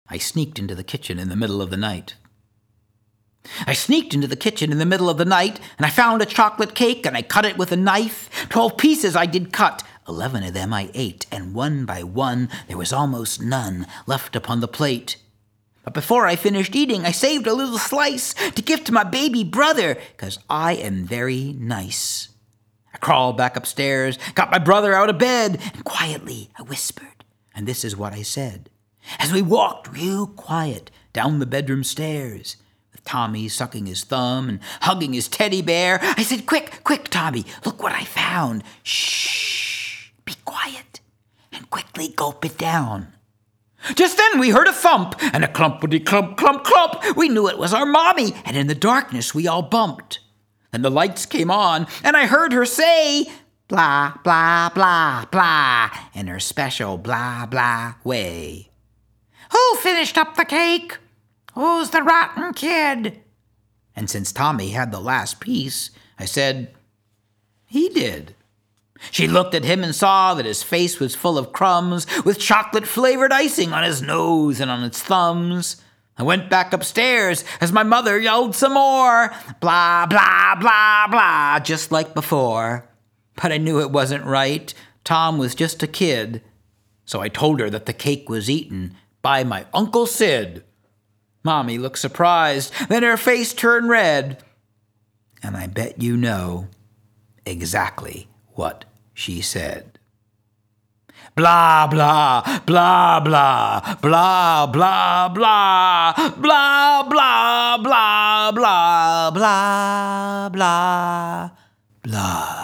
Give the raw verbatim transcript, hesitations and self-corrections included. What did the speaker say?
I sneaked into the kitchen in the middle of the night. I sneaked into the kitchen in the middle of the night, and I found a chocolate cake, and I cut it with a knife. Twelve pieces I did cut. Eleven of them I ate, and one by one there was almost none left upon the plate. But before I finished eating, I saved a little slice to give to my baby brother, 'cause I am very nice. I crawled back upstairs, got my brother out of bed, and quietly I whispered, and this is what I said. As we walked real quiet down the bedroom stairs, with Tommy sucking his thumb and hugging his teddy bear, I said, "Quick, quick, Tommy, look what I found. Shh, be quiet, and quickly gulp it down." Just then we heard a thump, and a clumpity clump, clump, clump. We knew it was our mommy, and in the darkness we all bumped. Then the lights came on, and I heard her say, blah, blah, blah, blah, in her special blah, blah way. "Who finished up the cake? Who's the rotten kid?" And since Tommy had the last piece, I said, "He did." She looked at him and saw that his face was full of crumbs with chocolate-flavored icing on his nose and on his thumbs. I went back upstairs as my mother yelled some more, blah, blah, blah, blah, just like before. But I knew it wasn't right. Tom was just a kid. So I told her that the cake was eaten by my Uncle Sid. Mommy looked surprised, then her face turned red. And I bet you know exactly what she said. Blah, blah, blah, blah, blah, blah, blah, blah, blah, blah, blah, blah, blah, blah.